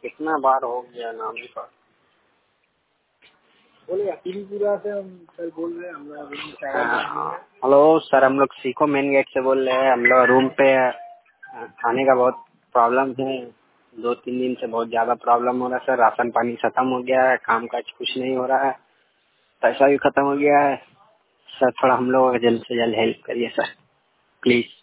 कितना बार हो गया नाम ही पर। बोले अकीलपुरा से हम सर बोल रहे हैं, हम लोग रूम चावल बनानी है। हेलो सर, हम लोग सीखो मेन गेट से बोल रहे हैं। हम लोग रूम पे खाने का बहुत प्रॉब्लम है। 2-3 दिन से बहुत ज्यादा प्रॉब्लम हो रहा है सर। राशन पानी खत्म हो गया है, काम काज कुछ नहीं हो रहा है, पैसा भी खत्म हो गया है सर। थोड़ा हम लोग जल्द से जल्द हेल्प करिए सर, प्लीज।